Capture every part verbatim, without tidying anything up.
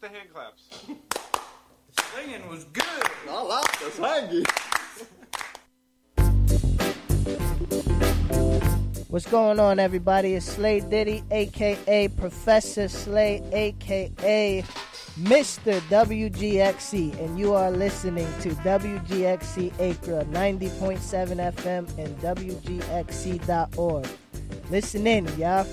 the hand claps. Singing was good. I like the singing. What's going on, everybody? It's Slay Diddy, a k a. Professor Slay, a k a. Mister W G X C, and you are listening to W G X C Acre ninety point seven F M and W G X C dot org. Listen in, y'all.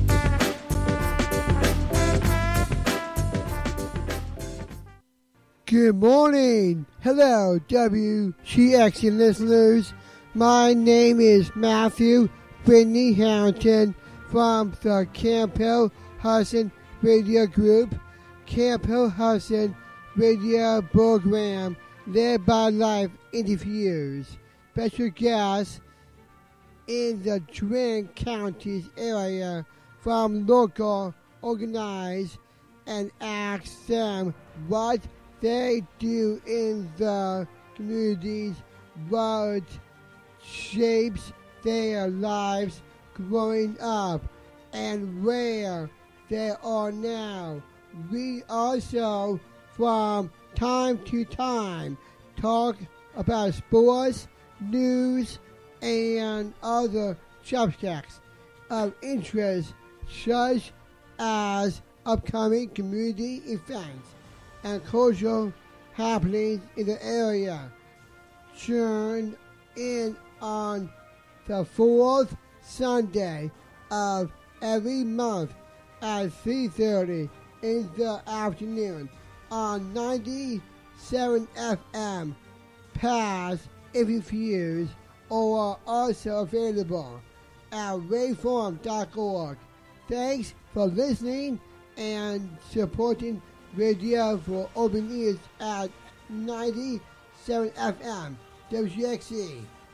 Good morning. Hello, W G X C listeners. My name is Matthew Whitney Harrington from the Camp Hill Hudson Radio Group. Camp Hill Hudson radio program led by live interviews. Special guests in the Twin Counties area from local organized and ask them what they do in the communities, what shapes their lives growing up, and where they are now. We also, from time to time, talk about sports, news, and other subjects of interest, such as upcoming community events and cultural happenings in the area. Tune in on the fourth Sunday of every month at three thirty in the afternoon on ninety-seven F M. Past interviews are also available at waveform dot org. Thanks for listening and supporting Radio for Open Ears at ninety-seven F M W G X C.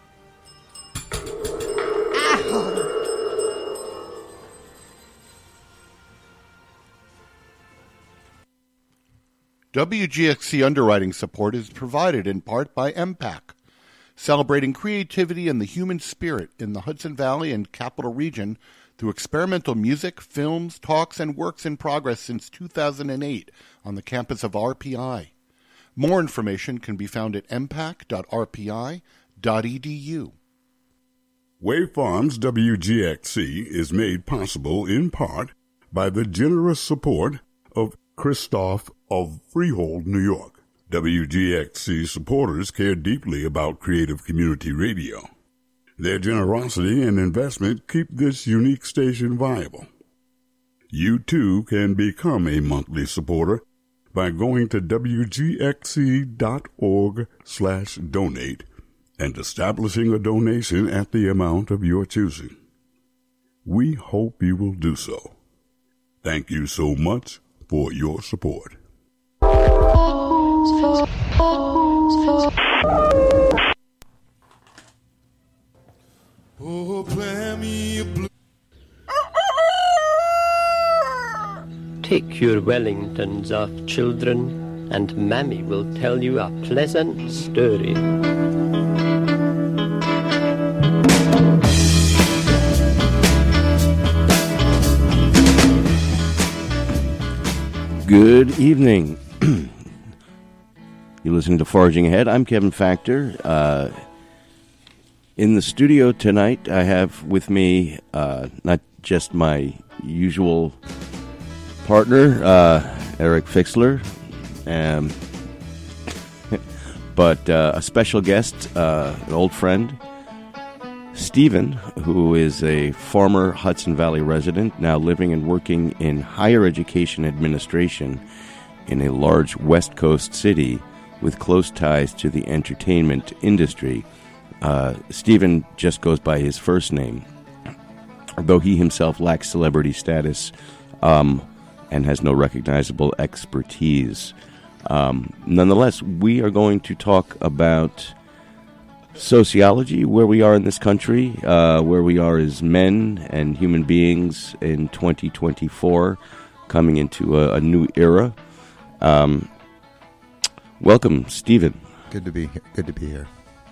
Ow! W G X C underwriting support is provided in part by M PAC, celebrating creativity and the human spirit in the Hudson Valley and Capital Region through experimental music, films, talks, and works in progress since two thousand eight on the campus of R P I. More information can be found at m pac dot r p i dot e d u. Wave Farms W G X C is made possible in part by the generous support of Christoph of Freehold, New York. W G X C supporters care deeply about creative community radio. Their generosity and investment keep this unique station viable. You too can become a monthly supporter by going to w g x c dot org slash donate and establishing a donation at the amount of your choosing. We hope you will do so. Thank you so much for your support. Oh, play me a blue. Take your Wellingtons off, children, and Mammy will tell you a pleasant story. Good evening. You're listening to Foraging Ahead. I'm Kevin Factor. Uh, in the studio tonight, I have with me uh, not just my usual partner, uh, Eric Fixler, um, but uh, a special guest, uh, an old friend, Stephen, who is a former Hudson Valley resident, now living and working in higher education administration in a large West Coast city with close ties to the entertainment industry. Uh, Stephen just goes by his first name, though he himself lacks celebrity status um, and has no recognizable expertise. Um, nonetheless, we are going to talk about sociology, where we are in this country, uh, where we are as men and human beings in twenty twenty-four, coming into a, a new era. Um, welcome, Stephen. Good to be here. Good to be here.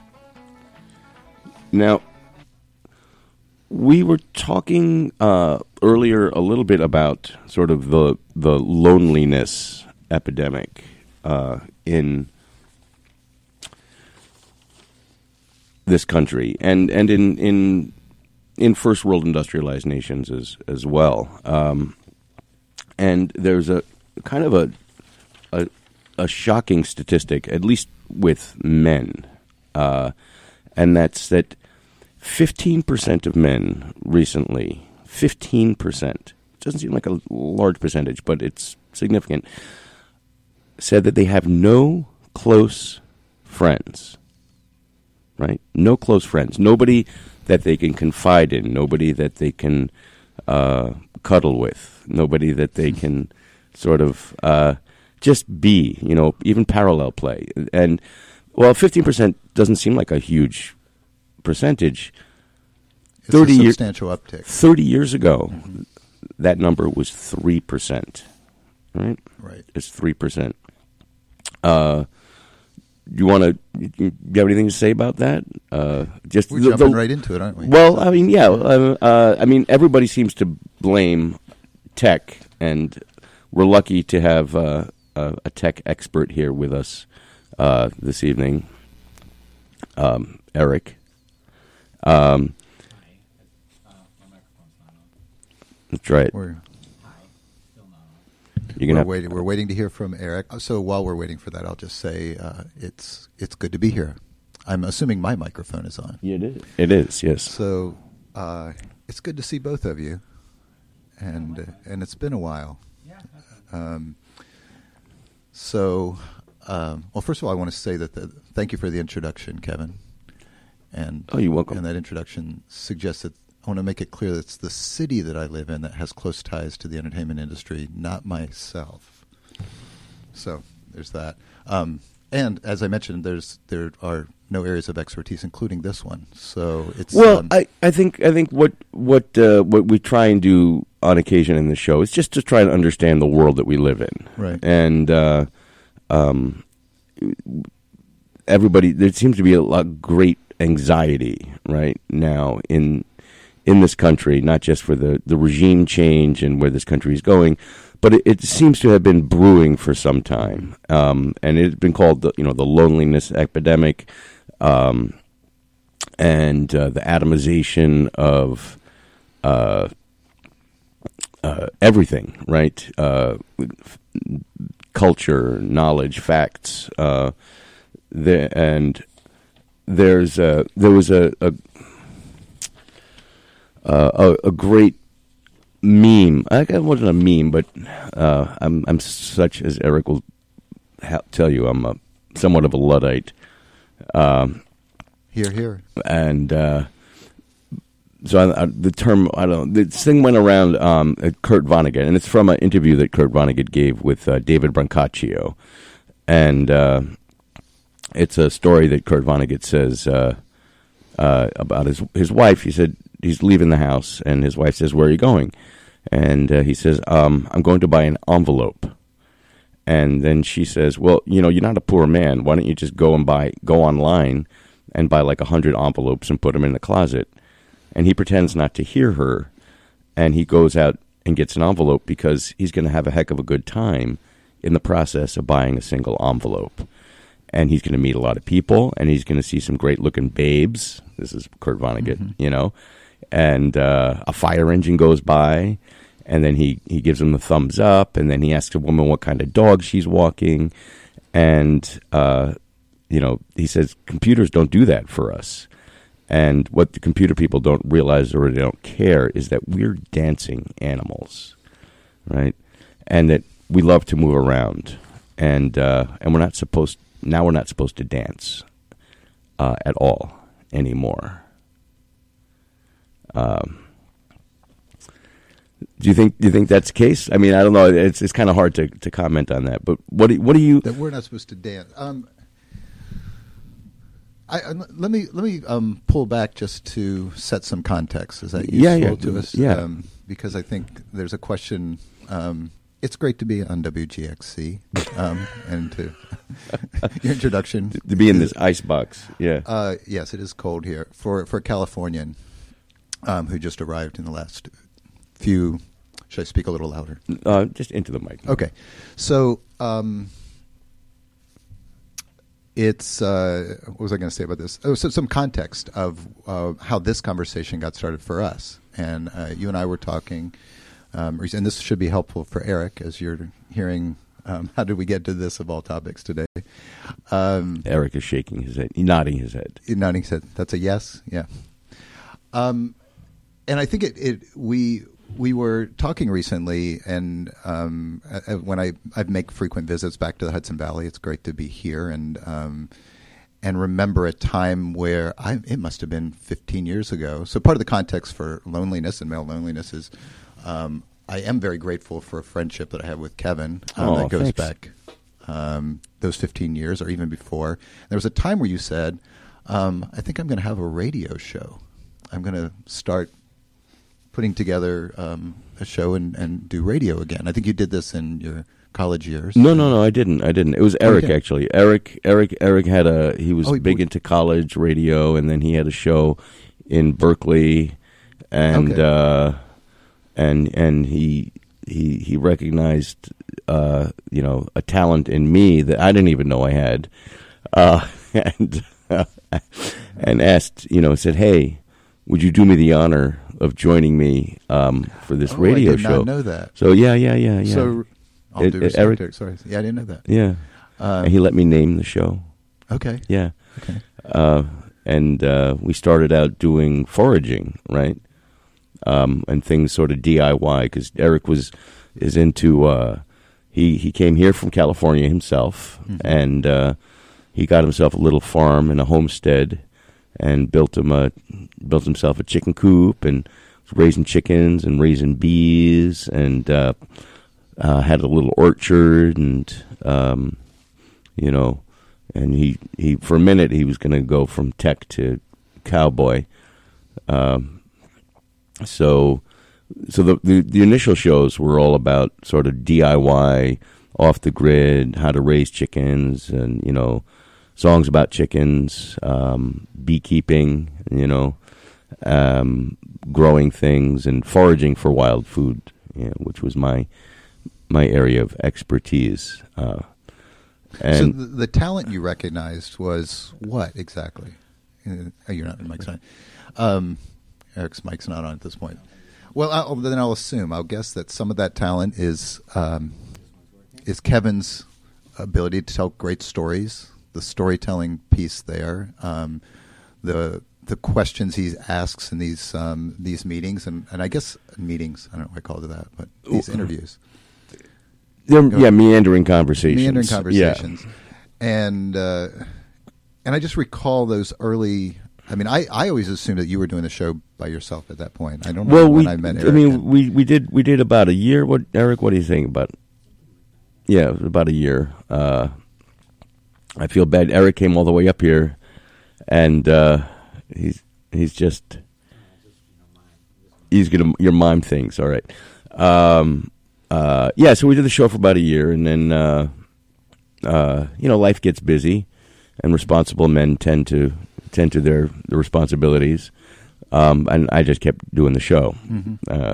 Now, we were talking uh, earlier a little bit about sort of the the loneliness epidemic uh, in this country, and and in in in first world industrialized nations as as well. Um, and there's a kind of a, a a shocking statistic, at least with men, uh, and that's that fifteen percent of men recently, fifteen percent, doesn't seem like a large percentage, but it's significant, said that they have no close friends, right? No close friends. Nobody that they can confide in, nobody that they can uh, cuddle with, nobody that they can sort of uh, just be, you know, even parallel play. And, well, fifteen percent doesn't seem like a huge percentage. It's a substantial year, uptick. thirty years ago, mm-hmm. that number was three percent, right? Right. It's three percent. Uh, do you want to, you have anything to say about that? Uh, just We're the, jumping the, right into it, aren't we? Well, I mean, yeah. Uh, uh, I mean, everybody seems to blame tech, and we're lucky to have uh, a, a tech expert here with us uh, this evening, um, Eric. Um, that's right. We're, You're gonna we're, have, waiting, we're waiting to hear from Eric. So while we're waiting for that, I'll just say uh, it's it's good to be here. I'm assuming my microphone is on. Yeah, it is. It is, yes. So uh, it's good to see both of you, and uh, and it's been a while. Um, so, um, well, first of all, I want to say that the, thank you for the introduction, Kevin. And oh, you're welcome. And that introduction suggests that I want to make it clear that it's the city that I live in that has close ties to the entertainment industry, not myself. So there's that. Um, and as I mentioned, there's there are no areas of expertise, including this one. So it's well. Um, I, I think I think what what uh, what we try and do on occasion in the show is just to try to understand the world that we live in. Right. And uh, um, everybody, there seems to be a lot of great anxiety right now in in this country, not just for the, the regime change and where this country is going, but it, it seems to have been brewing for some time, um, and it's been called the, you know the loneliness epidemic, um, and uh, the atomization of uh, uh, everything, right? Uh, culture, knowledge, facts, uh, the, and there's a, there was a. a Uh, a, a great meme. I it wasn't a meme, but uh, I'm I'm such as Eric will ha- tell you. I'm a, somewhat of a Luddite. Um, here, here, and uh, so I, I, the term I don't. This thing went around um, at Kurt Vonnegut, and it's from an interview that Kurt Vonnegut gave with uh, David Brancaccio, and uh, it's a story that Kurt Vonnegut says uh, uh, about his his wife. He said. He's leaving the house, and his wife says, "Where are you going?" And uh, he says, um, "I'm going to buy an envelope." And then she says, "Well, you know, you're not a poor man. Why don't you just go and buy, go online and buy like a hundred envelopes and put them in the closet?" And he pretends not to hear her, and he goes out and gets an envelope because he's going to have a heck of a good time in the process of buying a single envelope. And he's going to meet a lot of people, and he's going to see some great-looking babes. This is Kurt Vonnegut, mm-hmm. you know. And uh, a fire engine goes by, and then he, he gives him the thumbs up, and then he asks a woman what kind of dog she's walking. And, uh, you know, he says, computers don't do that for us. And what the computer people don't realize or they don't care is that we're dancing animals, right? And that we love to move around. And uh, and we're not supposed, now we're not supposed to dance uh, at all anymore. Um, do you think? Do you think that's the case? I mean, I don't know. It's it's kind of hard to, to comment on that. But what do, what do you? That we're not supposed to dance. Um, I, I let me let me um, pull back just to set some context. Is that useful yeah, yeah, to us? Yeah. Um, because I think there's a question. Um, it's great to be on W G X C um, and to your introduction to be in this ice box. Yeah. Uh, yes, it is cold here for for a Californian. Um, who just arrived in the last few Should I speak a little louder? Uh, just into the mic. Okay. So um, it's, uh, what was I going to say about this? Oh, so some context of uh, how this conversation got started for us. And uh, you and I were talking, um, and this should be helpful for Eric as you're hearing, um, how did we get to this of all topics today? Um, Eric is shaking his head, nodding his head. Nodding his head. That's a yes? Yeah. Um, and I think it, it we we were talking recently, and um, uh, when I, I make frequent visits back to the Hudson Valley, it's great to be here and um, and remember a time where I it must have been fifteen years ago. So part of the context for loneliness and male loneliness is um, I am very grateful for a friendship that I have with Kevin um, oh, that goes thanks. back um, those fifteen years or even before. There was a time where you said, um, I think I'm going to have a radio show. I'm going to start putting together um, a show and, and do radio again. I think you did this in your college years. No, no, no, I didn't. I didn't. It was Eric, Oh, you actually. Eric, Eric, Eric had a. He was Oh, he- big into college radio, and then he had a show in Berkeley, and Okay. uh, and and he he he recognized, uh, you know, a talent in me that I didn't even know I had, uh, and uh, and asked, you know, said, "Hey, would you do me the honor of joining me um, for this Oh, radio I did show?" not know that. So yeah, yeah, yeah, yeah. So, all It- due it- respect, Eric- Eric, sorry. Yeah, I didn't know that. yeah. Um, And he let me name the show. Okay. Yeah. Okay. Uh, and uh, we started out doing foraging, right? Um, and things sort of D I Y, because Eric was is into. Uh, he he came here from California himself, Mhm. and uh, he got himself a little farm and a homestead, and built him a built himself a chicken coop, and was raising chickens and raising bees, and uh, uh, had a little orchard, and um, you know. And he, he, for a minute, he was going to go from tech to cowboy. Um, so, so the, the the initial shows were all about sort of D I Y, off the grid, how to raise chickens, and you know, songs about chickens, um, beekeeping, you know, um, growing things, and foraging for wild food, you know, which was my my area of expertise. Uh, And so the, the talent you recognized was what exactly? Uh, oh, you're not in Mike's on. Um, Eric's mic's not on at this point. Well, I'll, then I'll assume, I'll guess that some of that talent is um, is Kevin's ability to tell great stories, the storytelling piece there, um, the the questions he asks in these um, these meetings, and, and I guess meetings. I don't know why I called it that, but these interviews. They're, yeah, meandering conversations. Meandering conversations. Yeah. And uh, and I just recall those early. I mean, I, I always assumed that you were doing the show by yourself at that point. I don't know well, when we, I met Eric. I mean, and- we, we did we did about a year. What Eric? What do you think about? Yeah, it was about a year. Uh, I feel bad. Eric came all the way up here, and uh, he's he's just he's gonna your mime things. All right. Um, Uh, yeah, so we did the show for about a year, and then, uh, uh, you know, life gets busy, and responsible men tend to tend to their, their responsibilities, um, and I just kept doing the show. Mhm. Uh,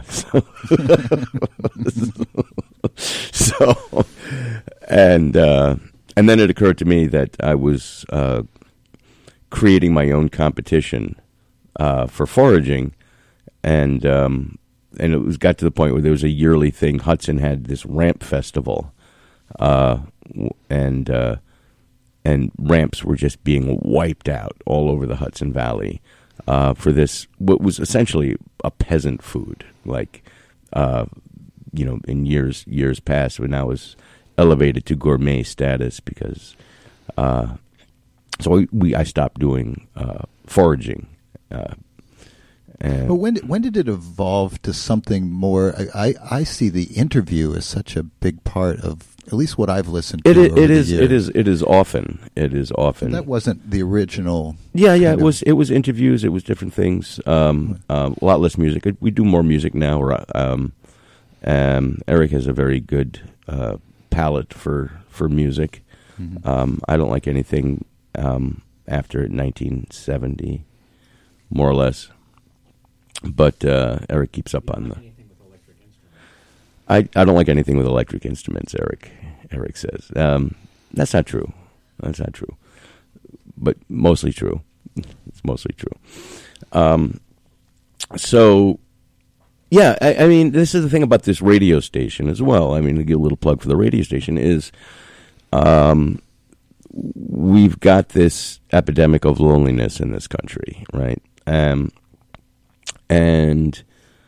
so, so, and uh, and then it occurred to me that I was uh, creating my own competition uh, for foraging, and um, and it was got to the point where there was a yearly thing. Hudson had this ramp festival, uh, and uh, and ramps were just being wiped out all over the Hudson Valley uh, for this what was essentially a peasant food, like uh, you know, in years years past, but now was elevated to gourmet status because. Uh, so we, we I stopped doing uh, foraging. Uh, And but when did, when did it evolve to something more? I, I, I see the interview as such a big part of at least what I've listened to. It is, over it the is years. it is it is often it is often. But that wasn't the original. Yeah, yeah. kind It of- was it was interviews. It was different things. Um, um, a lot less music. We do more music now. Um, um, Eric has a very good uh, palate for for music. Mhm. Um, I don't like anything um, after nineteen seventy, more or less. But uh, Eric keeps up on the. I, I don't like anything with electric instruments, Eric. Eric says. Um, that's not true. That's not true. But mostly true. It's mostly true. Um, so, yeah, I, I mean, this is the thing about this radio station as well. I mean, to give a little plug for the radio station is um, we've got this epidemic of loneliness in this country, right? Um, and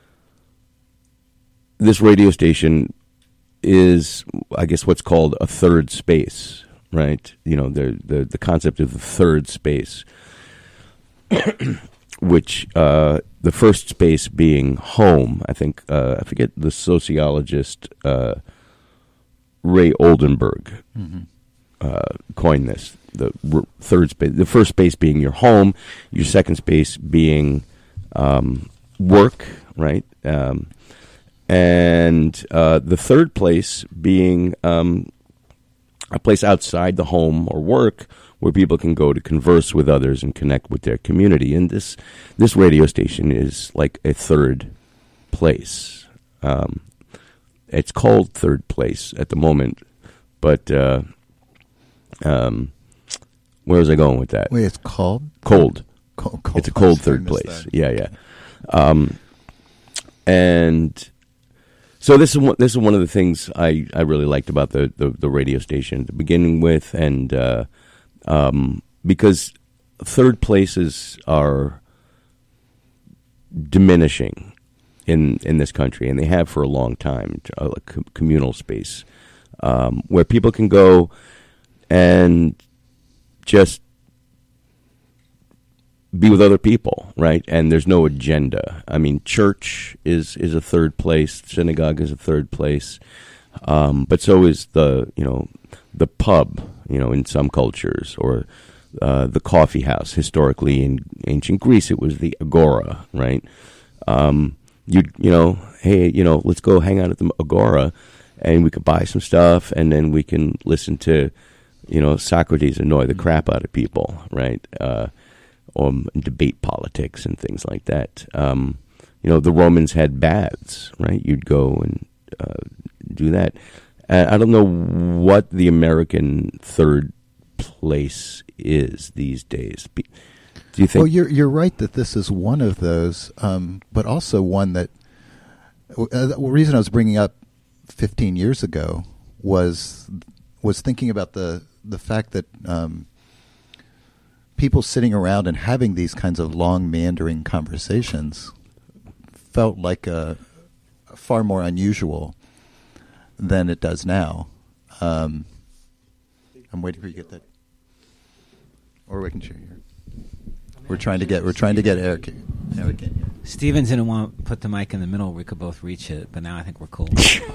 this radio station is, I guess, what's called a third space, right? You know, the the, the concept of the third space, which uh, the first space being home. I think uh, I forget the sociologist uh, Ray Oldenburg mm-hmm. uh, coined this. The r- third space, the first space being your home, your second space being um, work, right? Um, and uh, the third place being um, a place outside the home or work where people can go to converse with others and connect with their community. And this this radio station is like a third place. Um, it's called Third Place at the moment, but uh, um, where was I going with that? Wait, it's called? Cold. Cold, cold. It's a cold third place. That. Yeah, yeah. Um, and so this is one, this is one of the things I, I really liked about the, the, the radio station to begin with, and uh, um, because third places are diminishing in in this country, and they have for a long time, a communal space um, where people can go and just be with other people, right? And there's no agenda. I mean, church is, is a third place, synagogue is a third place, um, but so is the, you know, the pub, you know, in some cultures, or uh, the coffee house. Historically, in ancient Greece, it was the agora, right? Um, you you know, hey, you know, let's go hang out at the agora, and we could buy some stuff, and then we can listen to, you know, Socrates annoy the crap out of people, right? Uh, or debate politics and things like that. Um, you know, the Romans had baths, right? You'd go and uh, do that. Uh, I don't know what the American third place is these days. Do you think? Well, you're you're right that this is one of those, um, but also one that uh, the reason I was bringing up fifteen years ago was was thinking about the the fact that um, people sitting around and having these kinds of long, meandering conversations felt like a, a far more unusual than it does now. Um, I'm waiting for you to get that, or we can share here. We're trying to get we're trying to get Eric. Eric in here. Steven didn't want to put the mic in the middle. We could both reach it, but now I think we're cool.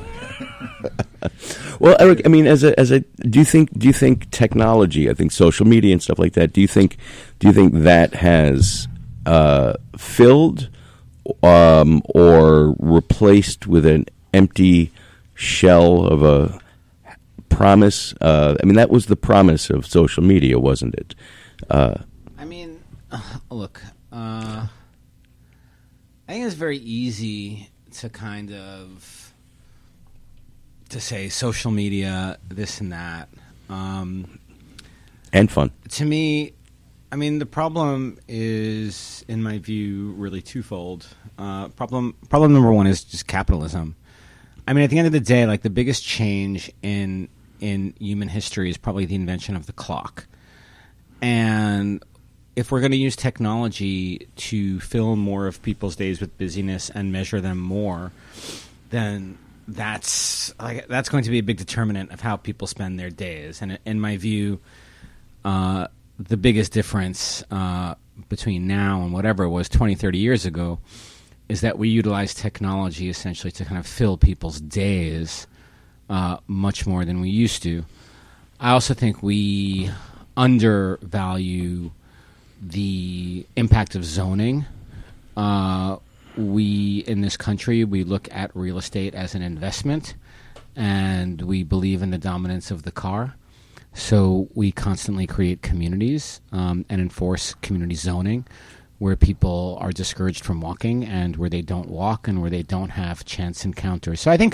Well, Eric, I mean, as a as a, do you think do you think technology, I think social media and stuff like that, do you think do you think that has uh, filled um, or replaced with an empty shell of a promise? Uh, I mean, that was the promise of social media, wasn't it? Uh, I mean, uh, look, uh, I think it's very easy to kind of to say social media, this and that. Um, and fun. To me, I mean, the problem is, in my view, really twofold. Uh, problem problem number one is just capitalism. I mean, at the end of the day, like, the biggest change in in human history is probably the invention of the clock. And if we're going to use technology to fill more of people's days with busyness and measure them more, then that's like, that's going to be a big determinant of how people spend their days. And in my view, uh, the biggest difference uh, between now and whatever it was twenty, thirty years ago is that we utilize technology essentially to kind of fill people's days uh, much more than we used to. I also think we undervalue the impact of zoning. Uh, we, in this country, we look at real estate as an investment, and we believe in the dominance of the car. So we constantly create communities um, and enforce community zoning where people are discouraged from walking and where they don't walk and where they don't have chance encounters. So I think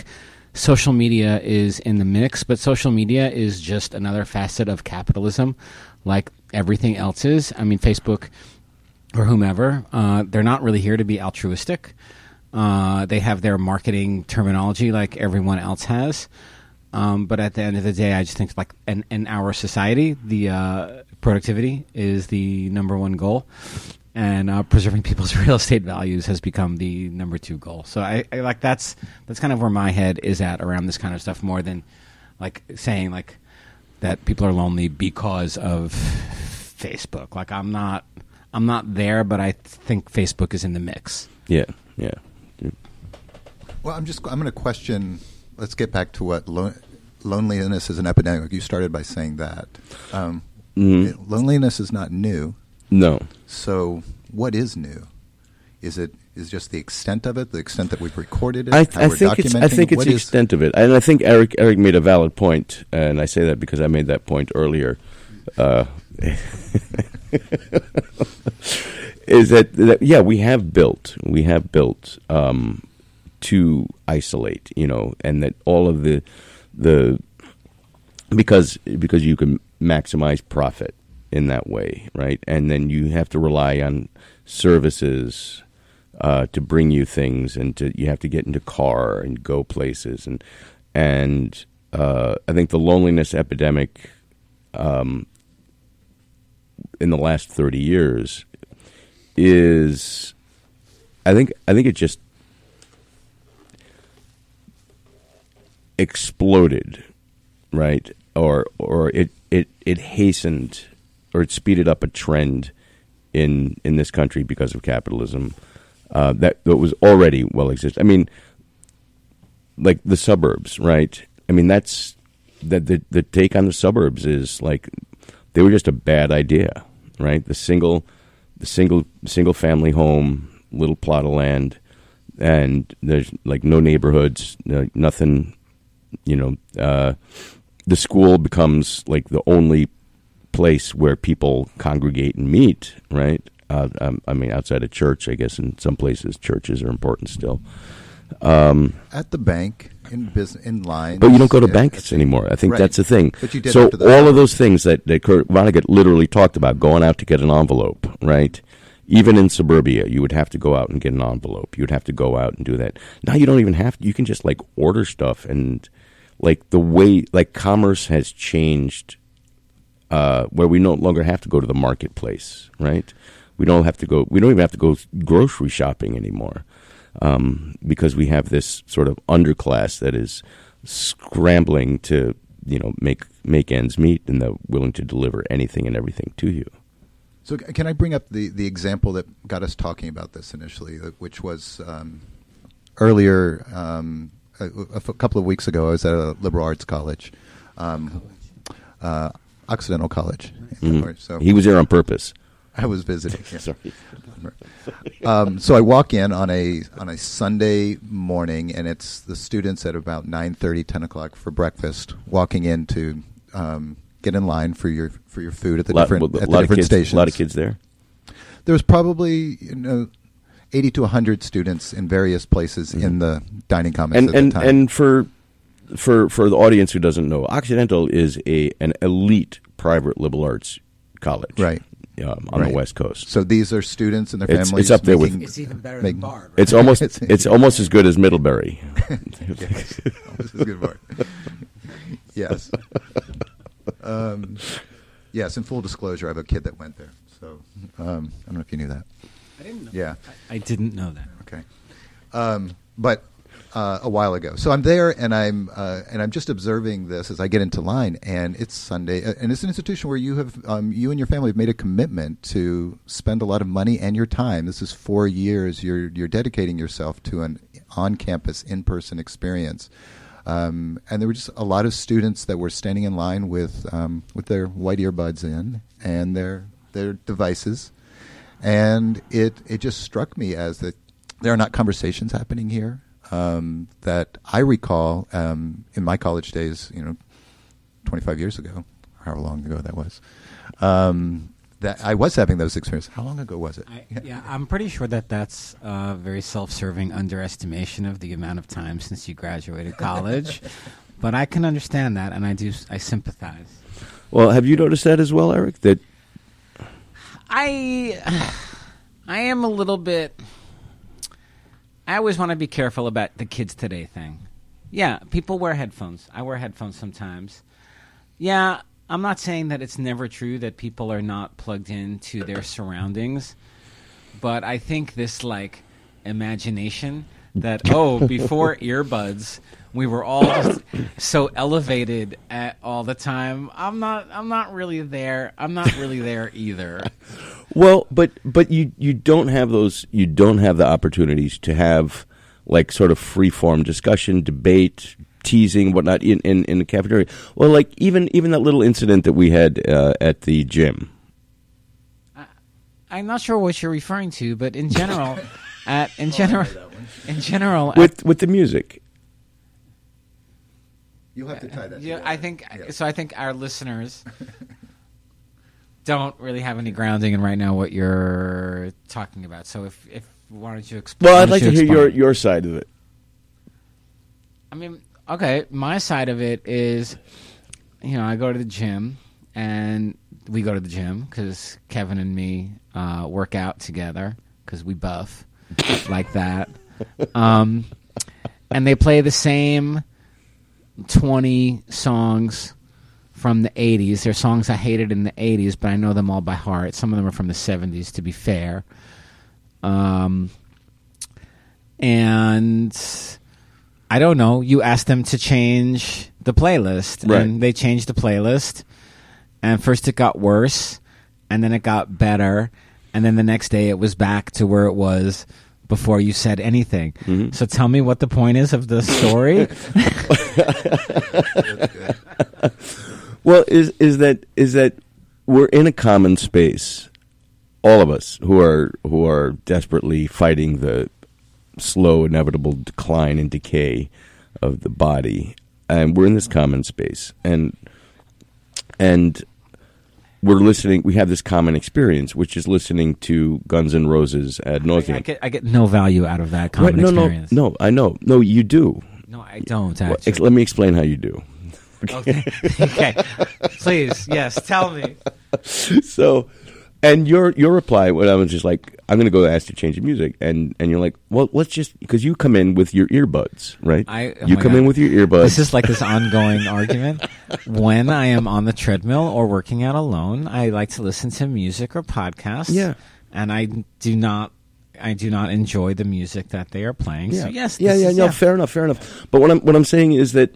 social media is in the mix, but social media is just another facet of capitalism, like everything else is. I mean, Facebook or whomever, uh, they're not really here to be altruistic. Uh, they have their marketing terminology like everyone else has. Um, but at the end of the day, I just think like in, in our society, the uh, productivity is the number one goal. And uh, preserving people's real estate values has become the number two goal. So I, I like that's that's kind of where my head is at around this kind of stuff, more than like saying like that people are lonely because of Facebook. Like I'm not I'm not there, but I think Facebook is in the mix. Yeah, yeah. Well, I'm just I'm going to question. Let's get back to what lo- loneliness is an epidemic. You started by saying that um, Mm-hmm. it- loneliness is not new. No. So, what is new? Is it is just the extent of it, the extent that we've recorded it? I, th- how I we're think it's I documenting think it? it's What the is- extent of it, and I think Eric Eric made a valid point, and I say that because I made that point earlier. Uh, is that, that yeah we have built we have built um, to isolate, you know, and that all of the the because because you can maximize profit in that way, right? And then you have to rely on services uh, to bring you things, and to you have to get into car and go places, and and uh, I think the loneliness epidemic um, in the last thirty years is, I think I think it just exploded, right? Or or it, it, it hastened or it speeded up a trend in in this country because of capitalism uh, that, that was already well existing. I mean, like the suburbs, right? I mean, that's that the the take on the suburbs is like they were just a bad idea, right? The single the single single family home, little plot of land, and there's like no neighborhoods, no, nothing. You know, uh, the school becomes like the only place where people congregate and meet, right? Uh, um, I mean, outside of church, I guess in some places churches are important still. Um, At the bank, in business, in line. but you don't go to banks anymore. I think Right. that's the thing. But you did so after the- all of those things that, that Kurt Vonnegut literally talked about, going out to get an envelope, right? Even in suburbia, you would have to go out and get an envelope. You would have to go out and do that. Now you don't even have to. You can just like order stuff, and like the way like commerce has changed, uh, where we no longer have to go to the marketplace, right? We don't have to go. We don't even have to go grocery shopping anymore, um, because we have this sort of underclass that is scrambling to, you know, make make ends meet, and they're willing to deliver anything and everything to you. So c- can I bring up the, the example that got us talking about this initially, uh, which was um, earlier, um, a, a f- couple of weeks ago, I was at a liberal arts college, um, uh, Occidental College. Mhm. So He was there on purpose. I was visiting. Yeah. Sorry. Um, so I walk in on a on a Sunday morning, and it's the students at about nine thirty, ten o'clock for breakfast, walking in to um, get in line for your for your food at the lot, different well, at a the lot of different kids, stations. A lot of kids there. There was probably you know eighty to a hundred students in various places in the dining commons and at and the time. and for for for the audience who doesn't know, Occidental is a an elite private liberal arts college, Right. um, on Right. the West Coast. So these are students and their It's- families. it's up there with- making- It's even better making- than Bard. Right? It's almost It's- it's almost as good as Middlebury. Yes. This is a good word. Yes. Um, yes. In full disclosure, I have a kid that went there, so um, I don't know if you knew that. I didn't know. Yeah. I, I didn't know that. Okay. Um, but uh, a while ago, so I'm there, and I'm uh, and I'm just observing this as I get into line, and it's Sunday, uh, and it's an institution where you have um, you and your family have made a commitment to spend a lot of money and your time. This is four years. You're you're dedicating yourself to an on-campus, in-person experience. Um, and there were just a lot of students that were standing in line with um, with their white earbuds in and their their devices, and it it just struck me as that there are not conversations happening here um, that I recall um, in my college days. You know, twenty-five years ago, however long ago that was. Um, that I was having those experiences. How long ago was it? I, yeah, I'm pretty sure that that's a very self-serving underestimation of the amount of time since you graduated college. But I can understand that, and I do. I sympathize. Well, have you noticed that as well, Eric? That I, I am a little bit. I always want to be careful about the kids today thing. Yeah, people wear headphones. I wear headphones sometimes. Yeah, I'm not saying that it's never true that people are not plugged into their surroundings, but I think this like imagination that oh, before earbuds, we were all just so elevated at all the time. I'm not. I'm not really there. I'm not really there either. well, but but you you don't have those. You don't have the opportunities to have like sort of free form discussion, debate, teasing, whatnot in, in, in the cafeteria. Well, like even even that little incident that we had uh, at the gym. I, I'm not sure what you're referring to, but in general, at in general, in general, with with the music. You'll have to tie that. Yeah, together. I think Yeah. so. I think our listeners don't really have any grounding in right now what you're talking about. So if if why don't you explain? Well, I'd like to hear your your side of it. I mean, okay, my side of it is, you know, I go to the gym, and we go to the gym because Kevin and me uh, work out together because we buff like that. Um, and they play the same twenty songs from the eighties. They're songs I hated in the eighties, but I know them all by heart. Some of them are from the seventies, to be fair. Um, and I don't know. You asked them to change the playlist, Right. and they changed the playlist. And first it got worse, and then it got better, and then the next day it was back to where it was before you said anything. Mm-hmm. So tell me what the point is of the story. Well, is is that is that we're in a common space, all of us who are who are desperately fighting the slow, inevitable decline and decay of the body, and we're in this common space, and and we're listening. We have this common experience, which is listening to Guns N' Roses ad nauseum. I get, I get no value out of that common Right, no, experience. no, no. I know. No, you do. No, I don't, Well, actually. ex- let me explain how you do. Okay. Okay. Please, yes, tell me. So, and your your reply when I was just like, I'm going to go ask you to change the music, and and you're like, well, let's just because you come in with your earbuds, right? I, oh you my come God. in with your earbuds. This is like this ongoing argument. When I am on the treadmill or working out alone, I like to listen to music or podcasts. Yeah. And I do not I do not enjoy the music that they are playing. Yeah, So yes, yeah, this yeah. is- No, fair enough, fair enough. But what I'm what I'm saying is that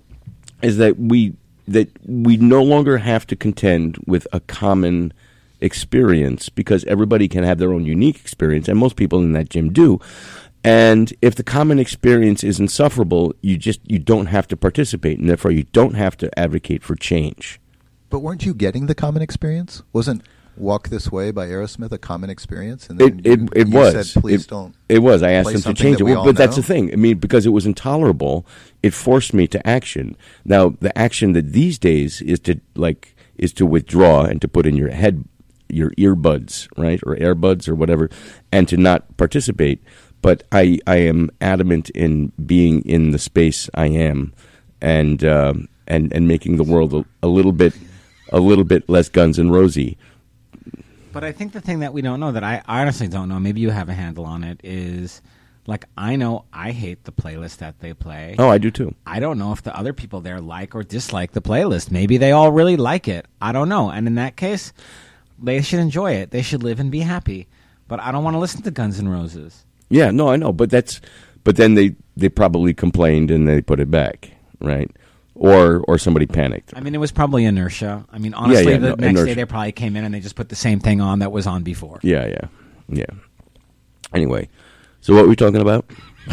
is that we that we no longer have to contend with a common experience because everybody can have their own unique experience, and most people in that gym do. And if the common experience is insufferable, you just you don't have to participate, and therefore you don't have to advocate for change. But weren't you getting the common experience? Wasn't "Walk This Way" by Aerosmith a common experience? And It then it, it you was. said, "Please it, don't." It was. I asked play them to something change that it, we Well, all but that's know? the thing. I mean, because it was intolerable, it forced me to action. Now, the action that these days is to like is to withdraw and to put in your head your earbuds, right, or airbuds or whatever, and to not participate. But I, I am adamant in being in the space I am, and um, and and making the world a, a little bit a little bit less Guns N' Rosy. But I think the thing that we don't know, that I honestly don't know, maybe you have a handle on it, is like I know I hate the playlist that they play. Oh, I do too. I don't know if the other people there like or dislike the playlist. Maybe they all really like it. I don't know. And in that case, they should enjoy it. They should live and be happy. But I don't want to listen to Guns N' Roses. Yeah, no, I know, but that's but then they, they probably complained and they put it back, right? Or or somebody panicked. I mean, it was probably inertia. I mean, honestly, yeah, the no, next inertia. day they probably came in and they just put the same thing on that was on before. Yeah, yeah, yeah. Anyway, so what were we talking about?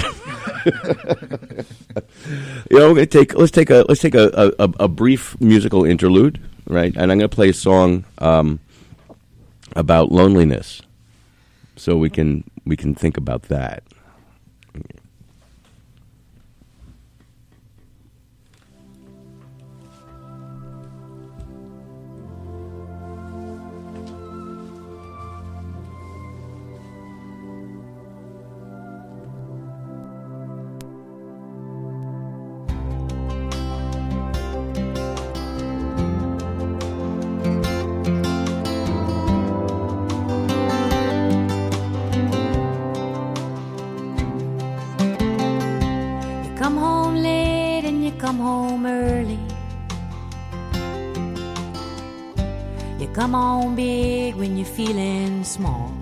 you know, we're gonna take let's take a let's take a, a, a brief musical interlude, right? And I'm going to play a song um, about loneliness, so we can we can think about that. come home late and you come home early. You come home big when you're feeling small.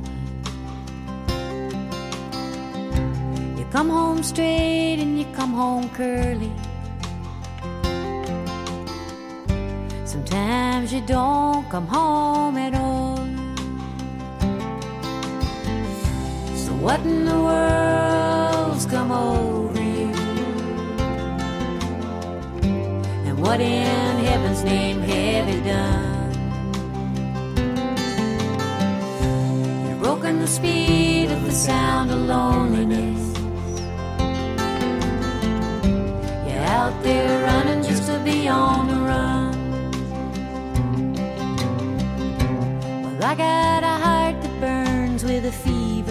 You come home straight and you come home curly. Sometimes you don't come home at all. So what in the world's come over you? And what in heaven's name have you done? You've broken the speed of the sound of loneliness. You're out there running just to be on the run. Well, I got a heart that burns with a fever,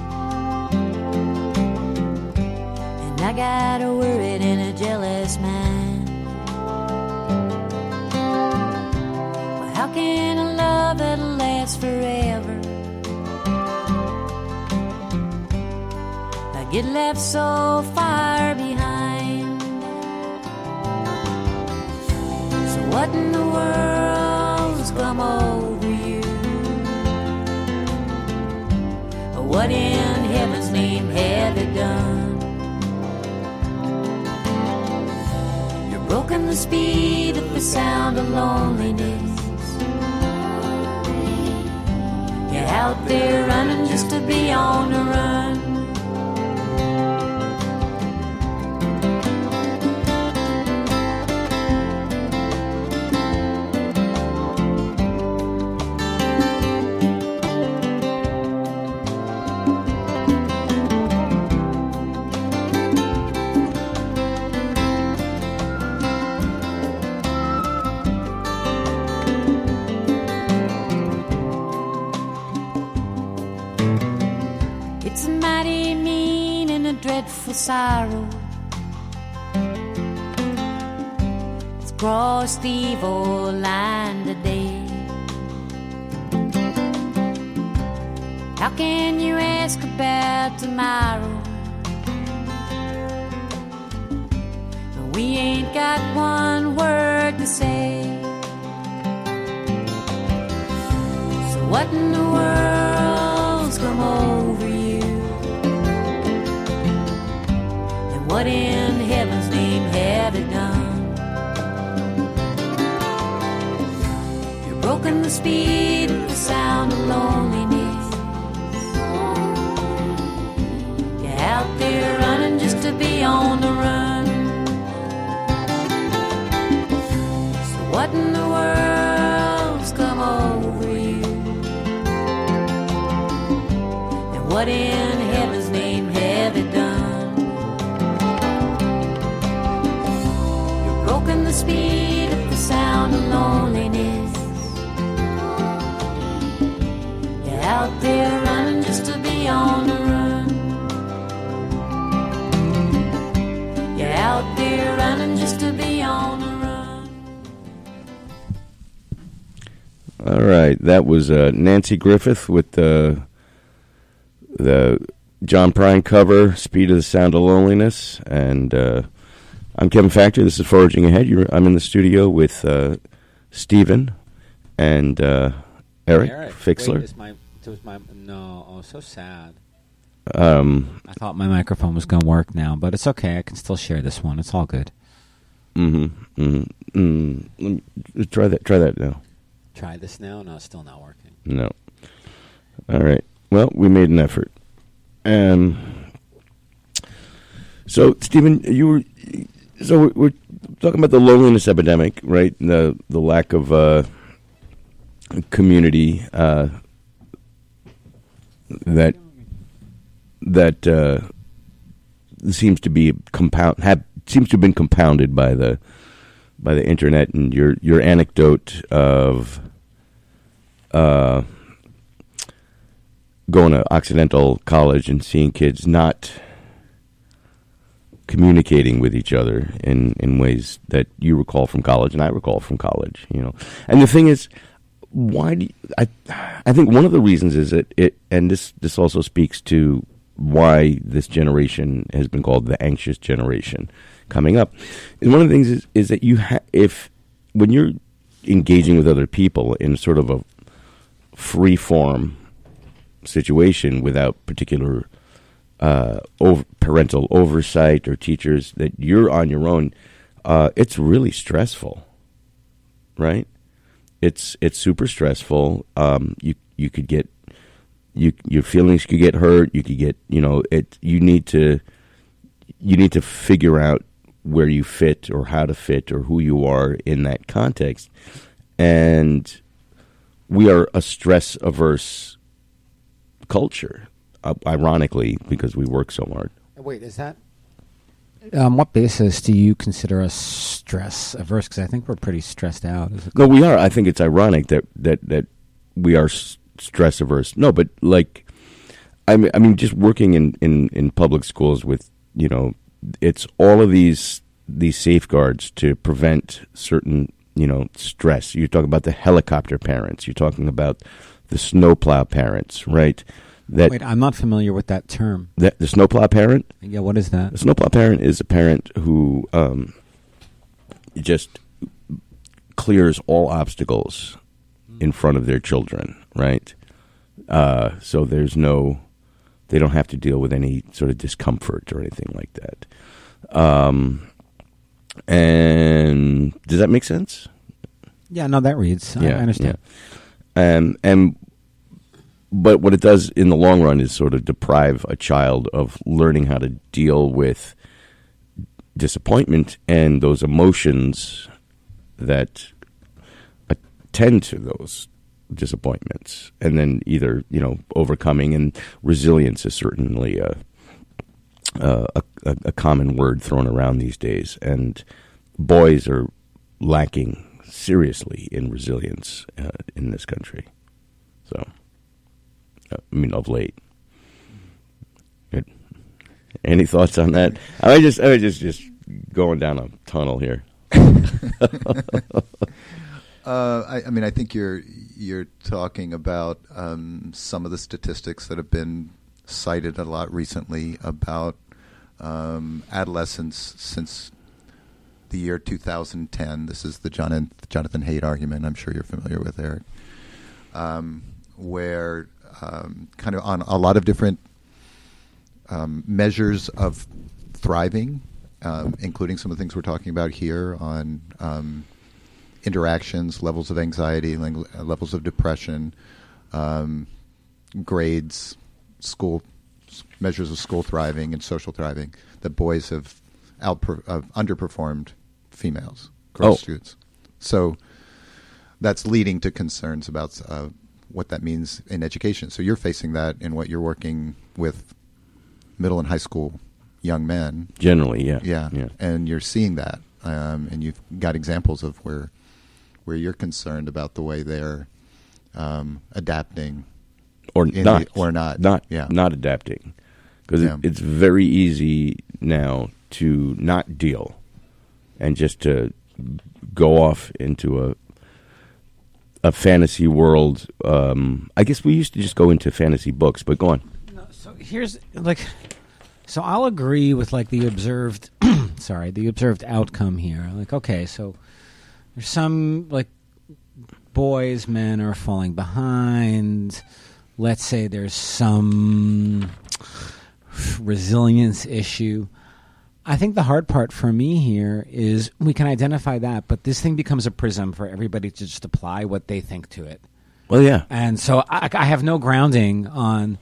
and I got a worried and a jealous mind. Well, how can a love that'll last forever I get left so far behind? So what in the world's come over you? What in heaven's name have you done? You've broken the speed of the sound of loneliness. You're out there running just to be on the run. Dreadful sorrow, it's crossed the evil line today. How can you ask about tomorrow? We ain't got one word to say. So what in the world's come over you? What in heaven's name have you done? You've broken the speed of the sound of loneliness. You're out there running just to be on the run. So what in the world's come over you? And what in heaven's name have you done? Broken the speed of the sound of loneliness. You're out there running just to be on the run. You're out there running just to be on the run. All right, that was uh, Nancy Griffith with the the John Prine cover, "Speed of the Sound of Loneliness," and uh, I'm Kevin Factor. This is Foraging Ahead. You're, I'm in the studio with uh, Stephen and uh, Eric, Eric Fixler. Wait, is my, is my, no, oh, so sad. Um, I thought my microphone was going to work now, but it's okay. I can still share this one. It's all good. Mm-hmm. Mm-hmm. Mm. Let me, try that. Try that now. Try this now? No, it's still not working. No. All right. Well, we made an effort. Um. So, Stephen, you were. So we're, we're talking about the loneliness epidemic, right? The the lack of uh, community uh, that that uh, seems to be compound have seems to have been compounded by the by the internet, and your your anecdote of uh, going to Occidental College and seeing kids not communicating with each other in, in ways that you recall from college and I recall from college, you know. And the thing is, why do you, I I think one of the reasons is that it, and this this also speaks to why this generation has been called the anxious generation coming up. And one of the things is, is that you ha- if when you're engaging with other people in sort of a free form situation without particular uh, over, parental oversight or teachers, that you're on your own, uh, it's really stressful, right? It's it's super stressful. Um, you you could get you your feelings could get hurt. You could get you know it. You need to you need to figure out where you fit or how to fit or who you are in that context. And we are a stress averse culture, uh, ironically, because we work so hard. Wait, is that? Um, what basis do you consider us stress averse? Because I think we're pretty stressed out. Is it No, we are. I think it's ironic that that, that we are s- stress averse. No, but like, I mean, I mean, just working in, in, in public schools with, you know, it's all of these these safeguards to prevent certain, you know, stress. You're talking about the helicopter parents. You're talking about the snowplow parents, right? That Wait, I'm not familiar with that term. The, the snowplow parent? Yeah, what is that? The snowplow parent is a parent who um, just clears all obstacles in front of their children, right? Uh, so there's no, they don't have to deal with any sort of discomfort or anything like that. Um, and does that make sense? Yeah, no, that reads. I, Yeah, I understand. yeah. Um, and but what it does in the long run is sort of deprive a child of learning how to deal with disappointment and those emotions that attend to those disappointments, and then either, you know, overcoming. And resilience is certainly a a, a, a common word thrown around these days, and boys are lacking seriously in resilience uh, in this country. So, uh, I mean, of late. Good. Any thoughts on that? I just, I was just, just going down a tunnel here. Uh, I, I mean, I think you're you're talking about um, some of the statistics that have been cited a lot recently about um, adolescence since the year two thousand ten. This is the John, Jonathan Haidt argument. I'm sure you're familiar with, Eric, um, where um, kind of on a lot of different um, measures of thriving, um, including some of the things we're talking about here on Um, interactions, levels of anxiety, levels of depression, um, grades, school measures of school thriving and social thriving, that boys have outper- uh, underperformed females, girl Oh. students. So that's leading to concerns about uh, what that means in education. So you're facing that in what you're working with middle and high school young men. Generally, yeah. Yeah, yeah. and you're seeing that, um, and you've got examples of where where you're concerned about the way they're um, adapting, or in not, the, or not, not, yeah, not adapting, because Yeah. it, it's very easy now to not deal, and just to go off into a a fantasy world. Um, I guess we used to just go into fantasy books, but go on. No, so here's like, so I'll agree with like the observed, sorry, the observed outcome here. Like, okay, so there's some like boys, men are falling behind. Let's say there's some resilience issue. I think the hard part for me here is we can identify that, but this thing becomes a prism for everybody to just apply what they think to it. Well, yeah. And so I, I have no grounding on,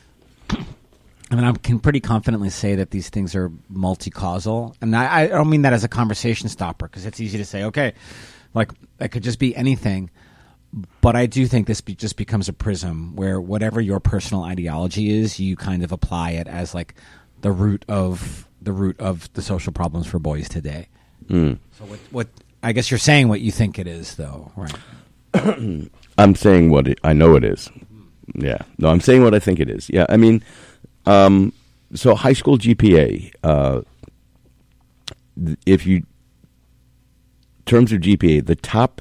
I mean, I can pretty confidently say that these things are multi-causal. And I, I don't mean that as a conversation stopper, because it's easy to say, okay, like, it could just be anything. But I do think this be, just becomes a prism where whatever your personal ideology is, you kind of apply it as like the root of the root of the social problems for boys today. Mm. So what, what I guess you're saying what you think it is, though, right? I'm saying what it, I know it is. Yeah. No, I'm saying what I think it is. Yeah. I mean, um, so high school G P A, uh, th- if you, terms of G P A, the top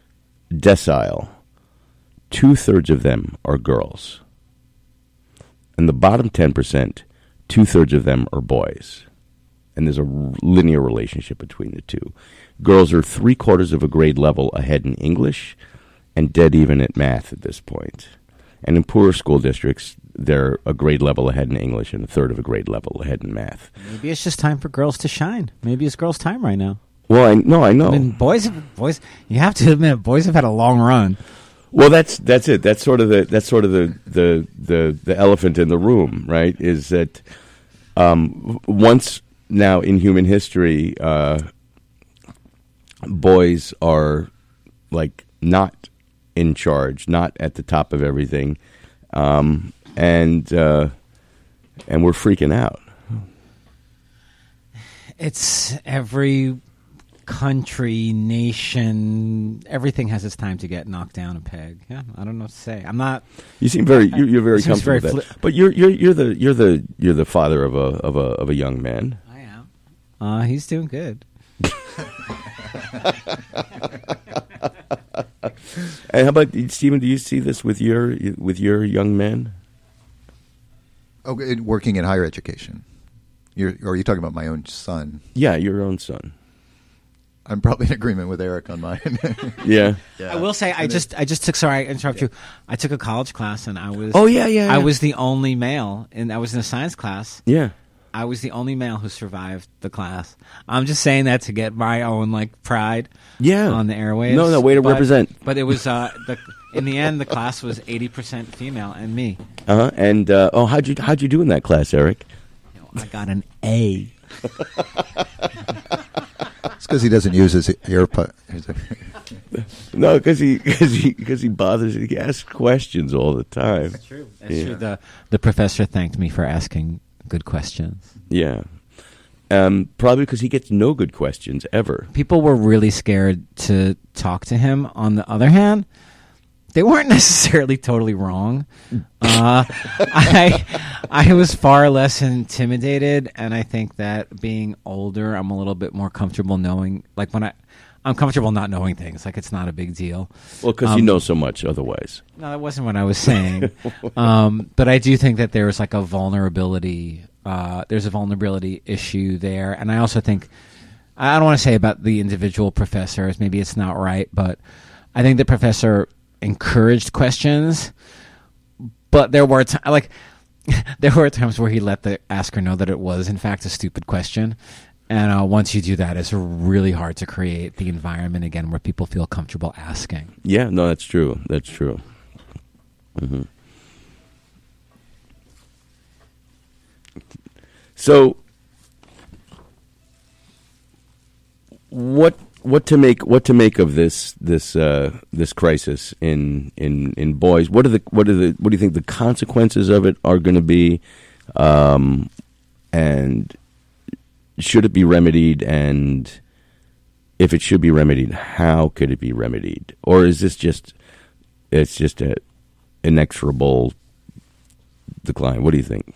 decile, two thirds of them are girls. and the bottom ten percent, two-thirds of them are boys. And there's a r- linear relationship between the two. Girls are three-quarters of a grade level ahead in English and dead even at math at this point. And in poorer school districts, they're a grade level ahead in English and a third of a grade level ahead in math. Maybe it's just time for girls to shine. Maybe it's girls' time right now. Well, I no, I know. I mean, boys, boys. You have to admit, boys have had a long run. Well, that's that's it. That's sort of the that's sort of the the the, the elephant in the room, right? Is that um, once now in human history, uh, boys are like not in charge, not at the top of everything, um, and uh, and we're freaking out. It's every country, nation, everything has its time to get knocked down a peg. Yeah, I don't know what to say. I'm not. You seem very you're, you're very Seems comfortable very with that. fli- But you're you're you're the you're the you're the father of a of a of a young man. I am. Uh, he's doing good. And how about Stephen? Do you see this with your with your young men? Oh, in- working in higher education. You're, or are you talking about my own son? Yeah, your own son. I'm probably in agreement with Eric on mine. Yeah. I will say, I just, I just took. Sorry, I interrupt you. I took a college class, and I was. Oh, yeah, yeah, I yeah. was the only male, and I was in a science class. Yeah. I was the only male who survived the class. I'm just saying that to get my own like pride. Yeah. On the airwaves. No, no, way to But- represent. But it was uh, the in the end, the class was eighty percent female and me. Uh huh. And uh, oh, how'd you how'd you do in that class, Eric? I got an A. It's because he doesn't use his earpod. No, because he because he because he bothers. He asks questions all the time. That's true. That's Yeah. true. The the professor thanked me for asking good questions. Yeah. Um, probably because he gets no good questions ever. People were really scared to talk to him. On the other hand, they weren't necessarily totally wrong. Uh, I I was far less intimidated, and I think that being older, I'm a little bit more comfortable knowing. Like when I, I'm comfortable not knowing things. Like it's not a big deal. Well, because Um, you know so much otherwise. No, that wasn't what I was saying. um, but I do think that there's like a vulnerability. Uh, there's a vulnerability issue there, and I also think I don't want to say about the individual professors. Maybe it's not right, but I think the professor encouraged questions, but there were t- like there were times where he let the asker know that it was in fact a stupid question. And uh, once you do that, it's really hard to create the environment again where people feel comfortable asking. Yeah, no, that's true. That's true. Mm-hmm. So, what what to make what to make of this this uh, this crisis in, in, in boys? What are the what are the what do you think the consequences of it are going to be, um, and should it be remedied? And if it should be remedied, how could it be remedied? Or is this just it's just a inexorable decline? What do you think?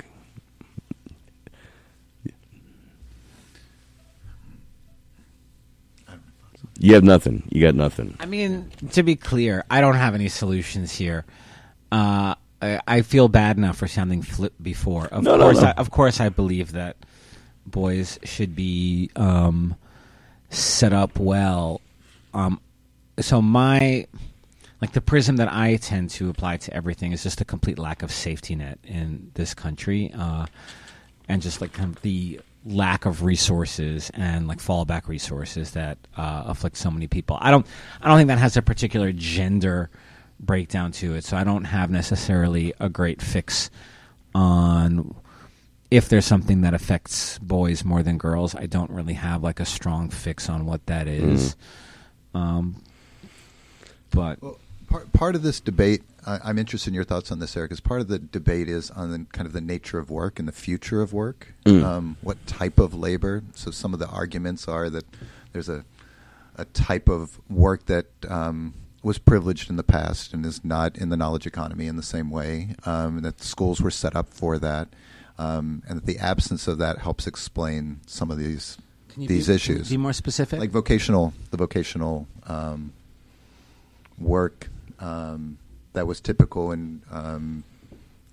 You have nothing. You got nothing. I mean, to be clear, I don't have any solutions here. Uh, I, I feel bad enough for sounding flip before. Of No, no, course, no. I, of course, I believe that boys should be um, set up well. Um, so my, like the prism that I tend to apply to everything is just a complete lack of safety net in this country, uh, and just like kind of the lack of resources and like fallback resources that uh, afflict so many people. I don't I don't think that has a particular gender breakdown to it. So I don't have necessarily a great fix on if there's something that affects boys more than girls. I don't really have like a strong fix on what that is. Mm. Um, but well, part part of this debate, I, I'm interested in your thoughts on this, Eric. Because part of the debate is on the, kind of the nature of work and the future of work. Mm. Um, what type of labor? So some of the arguments are that there's a a type of work that um, was privileged in the past and is not in the knowledge economy in the same way, um, and that schools were set up for that, um, and that the absence of that helps explain some of these Can you these be, issues. Be more specific, like vocational, the vocational um, work um, that was typical in um,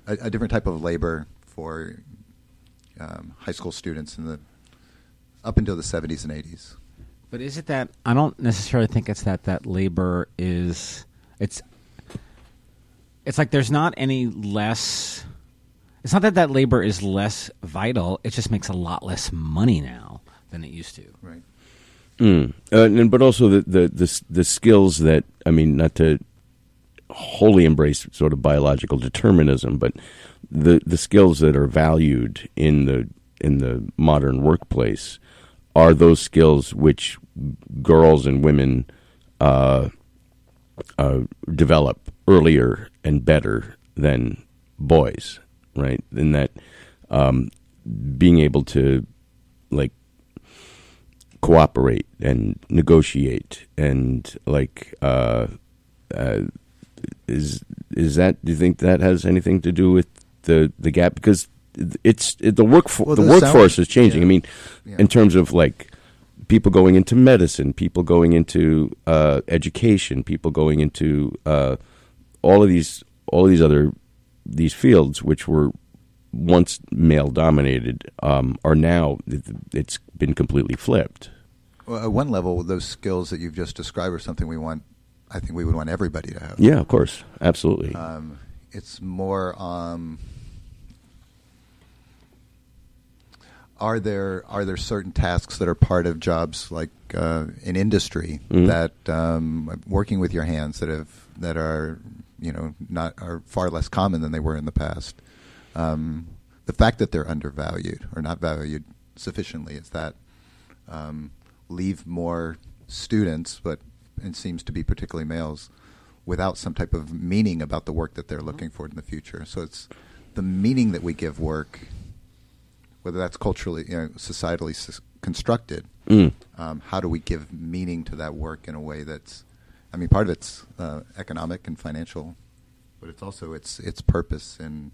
a, a different type of labor for um, high school students in the up until the seventies and eighties. But is it that I don't necessarily think it's that that labor is it's it's like there's not any less. It's not that that labor is less vital. It just makes a lot less money now than it used to. Right. Mm. Uh, and but also the, the the the skills that I mean, not to wholly embrace sort of biological determinism, but the the skills that are valued in the in the modern workplace are those skills which girls and women uh, uh, develop earlier and better than boys, right? In that um, being able to like cooperate and negotiate and like uh, uh, is is that? Do you think that has anything to do with the the gap? Because it's it, the work well, the the workforce sound, is changing. yeah. I mean, Yeah. in terms of like people going into medicine, people going into uh, education, people going into uh, all of these all of these other these fields which were once male dominated um, are now it, it's been completely flipped. Well, at one level, those skills that you've just described are something we want. I think we would want everybody to have. Yeah, of course, absolutely. Um, it's more. Um, are there are there certain tasks that are part of jobs like uh, in industry Mhm. that um, working with your hands that have that are you know not are far less common than they were in the past. Um, the fact that they're undervalued or not valued sufficiently is that um, leave more students, but it seems to be particularly males, without some type of meaning about the work that they're looking for in the future. So it's the meaning that we give work, whether that's culturally, you know, societally s- constructed. Mm. Um, how do we give meaning to that work in a way that's, I mean, part of it's uh, economic and financial, but it's also its its purpose and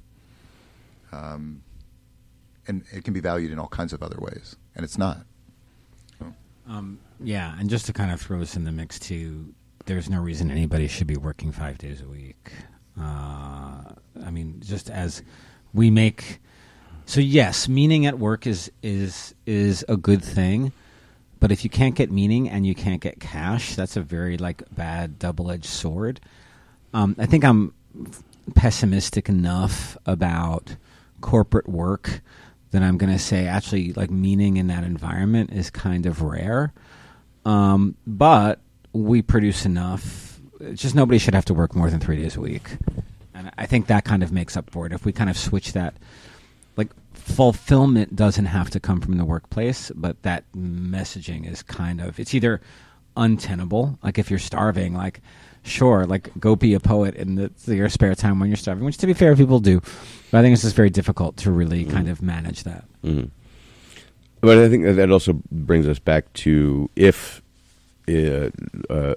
um, and it can be valued in all kinds of other ways, and it's not. So. Um, yeah, and just to kind of throw us in the mix too, there's no reason anybody should be working five days a week. Uh, I mean, just as we make, so yes, meaning at work is is is a good thing, but if you can't get meaning and you can't get cash, that's a very like bad double-edged sword. Um, I think I'm pessimistic enough about corporate work that I'm going to say actually like meaning in that environment is kind of rare. Um, but we produce enough. It's just nobody should have to work more than three days a week. And I think that kind of makes up for it. If we kind of switch that, like fulfillment doesn't have to come from the workplace, but that messaging is kind of, it's either untenable. Like if you're starving, like sure, like go be a poet in the, your spare time when you're starving, which to be fair, people do. But I think it's just very difficult to really mm. kind of manage that. Mm. But I think that, that also brings us back to if uh, uh,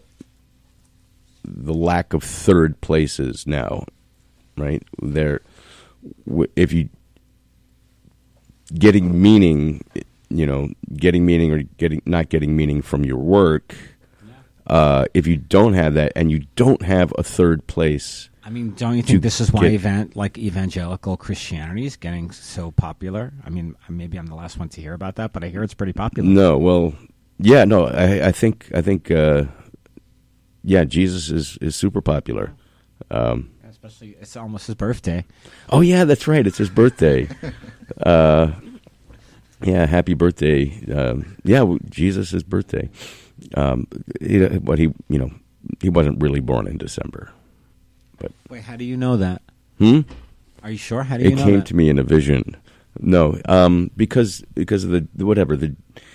the lack of third places now, right? There, if you getting meaning, you know, getting meaning or getting not getting meaning from your work. Uh, if you don't have that and you don't have a third place, I mean, don't you think this is why event like evangelical Christianity is getting so popular? I mean, maybe I'm the last one to hear about that, but I hear it's pretty popular. No, well, yeah, no, I, I think, I think, uh, yeah, Jesus is, is super popular. Um, Especially, it's almost his birthday. Oh yeah, that's right, it's his birthday. uh, yeah, happy birthday. Um, yeah, Jesus' birthday. Um, he, but he, you know, he wasn't really born in December. But wait, how do you know that? Hmm? Are you sure? How do you it know came that? to me in a vision. No, um, because because of the, the whatever the.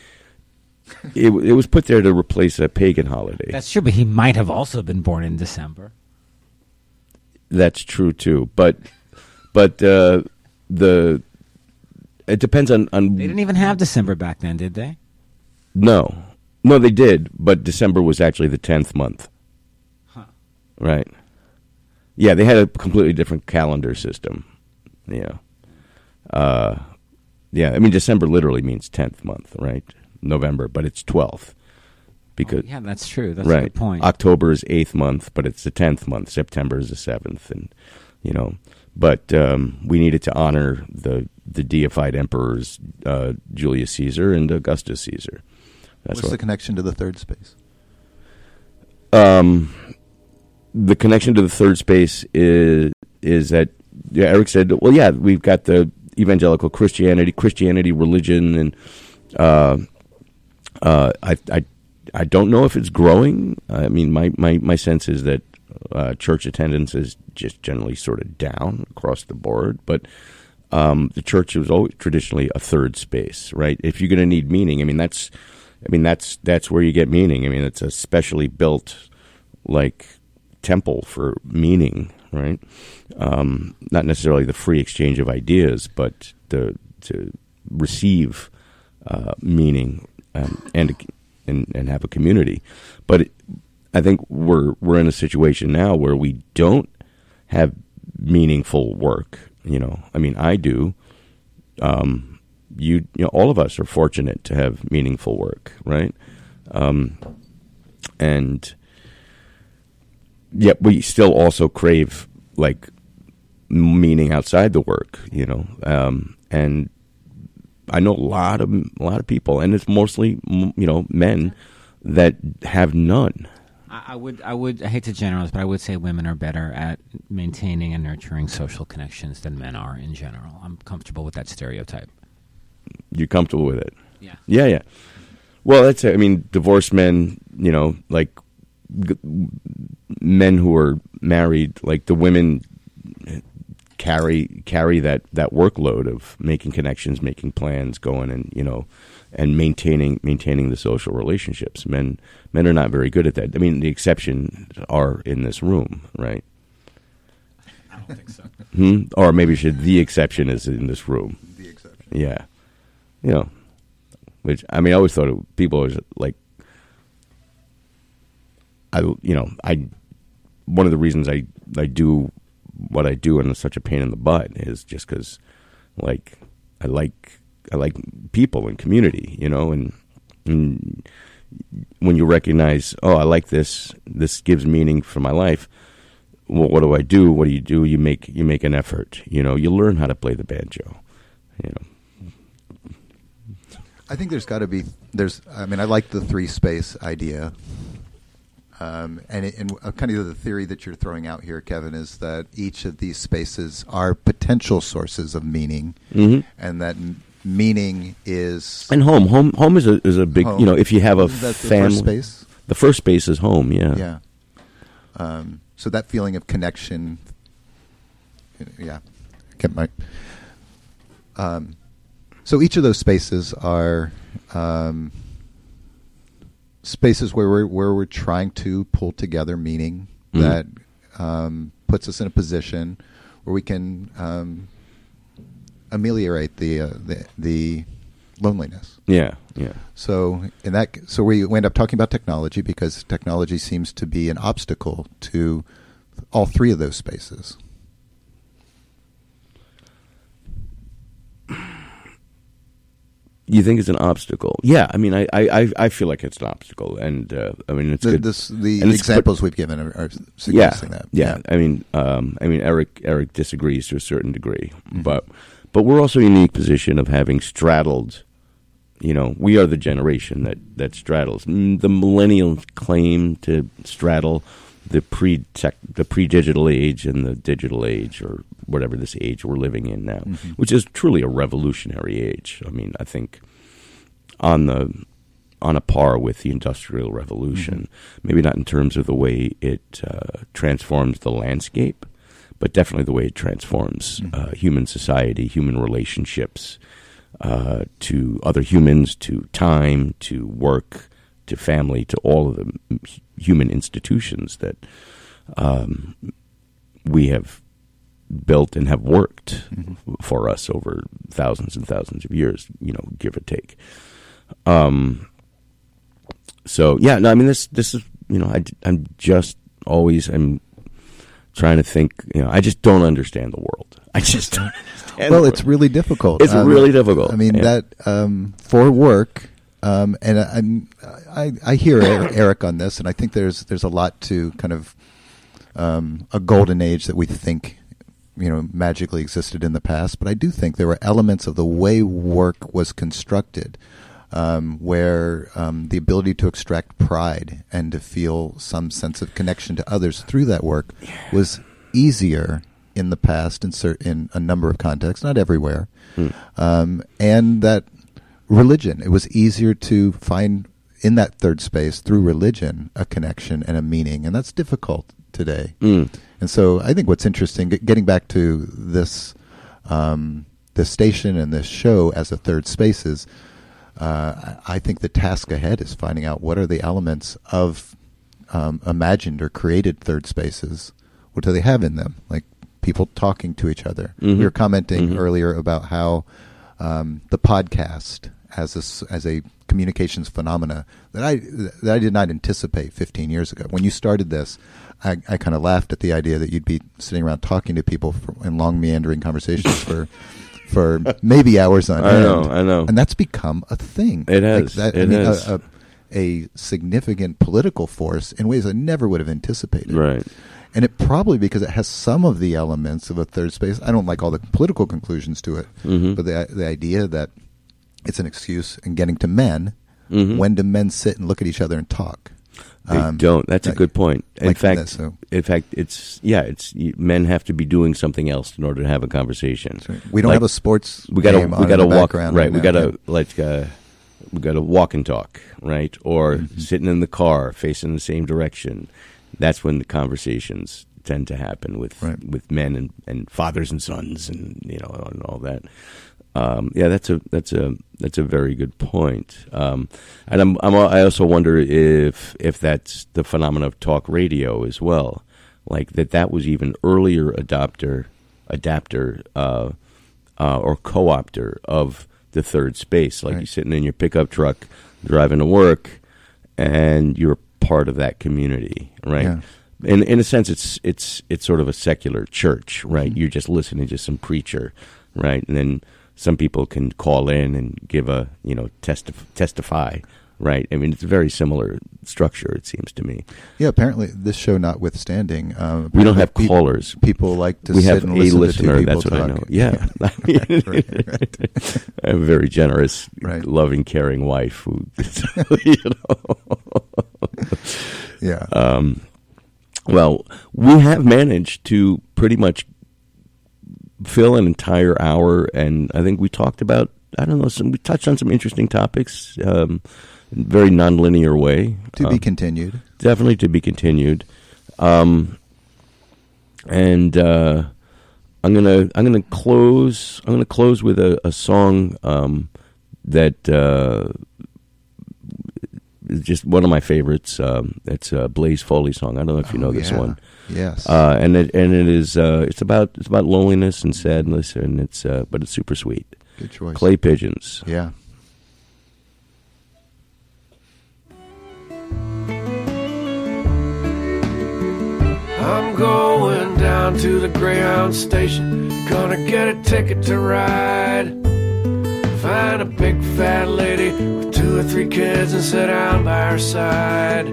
It it was put there to replace a pagan holiday. That's true, but he might have also been born in December. That's true too, but but uh, the it depends on, on. They didn't even have December back then, did they? No, no, they did, but December was actually the tenth month. Huh. Right. Yeah, they had a completely different calendar system. Yeah. Uh, yeah, I mean, December literally means tenth month, right? November, but it's twelfth. Because, oh, yeah, that's true. That's right. a good point. October is eighth month, but it's the tenth month. September is the seventh. And, you know. But um, we needed to honor the the deified emperors, uh, Julius Caesar and Augustus Caesar. That's What's what, the connection to the third space? Um, the connection to the third space is is that yeah, Eric said, well, yeah, we've got the evangelical Christianity, Christianity, religion, and uh, uh, I, I, I don't know if it's growing. I mean, my, my, my sense is that uh, church attendance is just generally sort of down across the board. But um, the church was always traditionally a third space, right? If you're going to need meaning, I mean, that's, I mean, that's that's where you get meaning. I mean, it's a specially built, like, temple for meaning, right? Um, not necessarily the free exchange of ideas, but to to receive uh, meaning um, and and and have a community. But it, I think we're we're in a situation now where we don't have meaningful work. You know, I mean, I do. Um, you, you know, all of us are fortunate to have meaningful work, right? Um, and yet we still also crave, like, meaning outside the work, you know. Um, and I know a lot of a lot of people, and it's mostly, you know, men that have none. I would, I would, I hate to generalize, but I would say women are better at maintaining and nurturing social connections than men are in general. I'm comfortable with that stereotype. You're comfortable with it? Yeah. Yeah, yeah. Well, that's, I mean, divorced men, you know, like g- men who are married, like the women carry carry that, that workload of making connections, making plans, going and, you know, and maintaining maintaining the social relationships. Men men are not very good at that. I mean, the exceptions are in this room, right? I don't think so. Hmm? Or maybe should the exception is in this room. The exception. Yeah. You know, which, I mean, I always thought it, people always, like, I, you know, I, one of the reasons I, I do what I do and it's such a pain in the butt is just because, like, I like, I like people and community, you know, and, and when you recognize, oh, I like this, this gives meaning for my life. Well, what do I do? What do you do? You make, you make an effort, you know, you learn how to play the banjo, you know. I think there's got to be, there's, I mean, I like the three space idea. Um, and, it, and kind of the theory that you're throwing out here, Kevin, is that each of these spaces are potential sources of meaning, mm-hmm. and that m- meaning is and home. Home, home is a is a big. Home. You know, if you have a That's the family, first space. The first space is home. Yeah, yeah. Um, so that feeling of connection, yeah, kept my. Um, so each of those spaces are. Um, Spaces where we're where we're trying to pull together meaning mm-hmm. that um, puts us in a position where we can um, ameliorate the, uh, the the loneliness. Yeah, yeah. So in that, so we end up talking about technology because technology seems to be an obstacle to all three of those spaces. You think it's an obstacle? Yeah, I mean, I, I, I feel like it's an obstacle, and uh, I mean, it's the, good. This, the and examples we've given are, are suggesting yeah, that. Yeah, yeah. I mean, um, I mean, Eric Eric disagrees to a certain degree, Mm-hmm. but but we're also in a unique position of having straddled. You know, we are the generation that that straddles. Mm, The millennials claim to straddle the pre the pre digital age and the digital age, or whatever this age we're living in now, Mm-hmm. which is truly a revolutionary age. I mean, I think on the on a par with the Industrial Revolution, mm-hmm. maybe not in terms of the way it uh, transforms the landscape, but definitely the way it transforms mm-hmm. uh, human society, human relationships uh, to other humans, to time, to work, to family, to all of the human institutions that um, we have built and have worked mm-hmm. for us over thousands and thousands of years, you know, give or take. Um. So yeah, no, I mean this. This is you know, I I'm just always I'm trying to think. You know, I just don't understand the world. I just don't understand. Well, the it's world. really difficult. It's um, really difficult. I mean yeah. that um, for work. Um, and I, I'm, I, I hear Eric on this, and I think there's there's a lot to kind of um, a golden age that we think you know, magically existed in the past, but I do think there were elements of the way work was constructed um, where um, the ability to extract pride and to feel some sense of connection to others through that work was easier in the past in, cer- in a number of contexts, not everywhere. Hmm. Um, and that religion, it was easier to find in that third space through religion a connection and a meaning, and that's difficult today. Mm. And so I think what's interesting, getting back to this um, this station and this show as a third space is, uh, I think the task ahead is finding out what are the elements of um, imagined or created third spaces. What do they have in them? Like people talking to each other. Mm-hmm. We were commenting mm-hmm. earlier about how um, the podcast as a, as a communications phenomena that I that I did not anticipate fifteen years ago. When you started this, I, I kind of laughed at the idea that you'd be sitting around talking to people for, in long meandering conversations for for maybe hours on I end. I know, I know. And that's become a thing. It has. Like that, it I mean, has. A, a, a significant political force in ways I never would have anticipated. Right. And it probably because it has some of the elements of a third space. I don't like all the political conclusions to it, mm-hmm. but the the idea that it's an excuse in getting to men. Mm-hmm. When do men sit and look at each other and talk? They um, don't. That's like, a good point. In like fact, this, so. in fact, it's yeah. It's men have to be doing something else in order to have a conversation. Right. We don't like, have a sports. We got to. We got to walk. Right. right we now, got to yeah. like. Uh, we got to walk and talk. Right. Or mm-hmm. sitting in the car, facing the same direction. That's when the conversations tend to happen with right. with men and, and fathers and sons and you know and all that. Um, yeah, that's a that's a that's a very good point. Um, and I'm, I'm I also wonder if if that's the phenomenon of talk radio as well, like that that was even earlier adopter adapter uh, uh, or co-opter of the third space. Like right. you're sitting in your pickup truck driving to work, and you're part of that community, right? Yeah. In in a sense, it's it's it's sort of a secular church, right? Mm-hmm. You're just listening to some preacher, right? And then some people can call in and give a, you know, testif- testify, right? I mean, it's a very similar structure, it seems to me. Yeah, apparently, this show notwingly, um, we don't have pe- callers. People like to we sit have and a listen listener, to two people that's what talk. I know. Yeah. yeah. right, right, right. I have a very generous, right. loving, caring wife who, you know. yeah. Um, well, we have managed to pretty much fill an entire hour, and I think we talked about, I don't know, some, we touched on some interesting topics, um, in a very nonlinear way. To um, be continued. Definitely to be continued. Um, and uh, I'm gonna I'm gonna close I'm gonna close with a, a song um, that uh, is just one of my favorites. Um, it's a Blaze Foley song. I don't know if you know oh, this yeah. one. Yes, uh, and it and it is uh, it's about it's about loneliness and sadness, and it's uh, but it's super sweet. Good choice. Clay Pigeons. Yeah. I'm going down to the Greyhound station, gonna get a ticket to ride. Find a big fat lady with two or three kids and sit down by her side.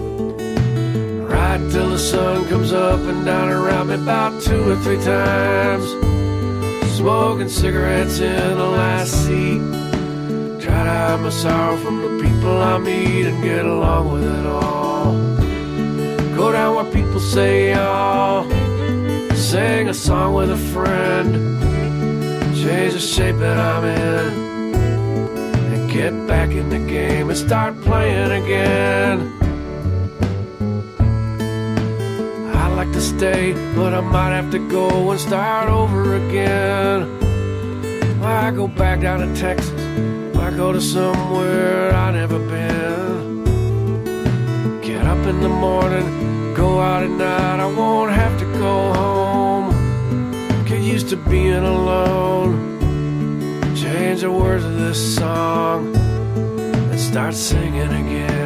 Ride till the sun comes up and down around me about two or three times. Smoking cigarettes in the last seat. Try to hide my sorrow from the people I meet and get along with it all. Go down where people say y'all. Sing a song with a friend. Change the shape that I'm in. And get back in the game and start playing again. I'd like to stay, but I might have to go and start over again. I go back down to Texas. I go to somewhere I've never been. Get up in the morning, go out at night. I won't have to go home. Get used to being alone. Change the words of this song and start singing again.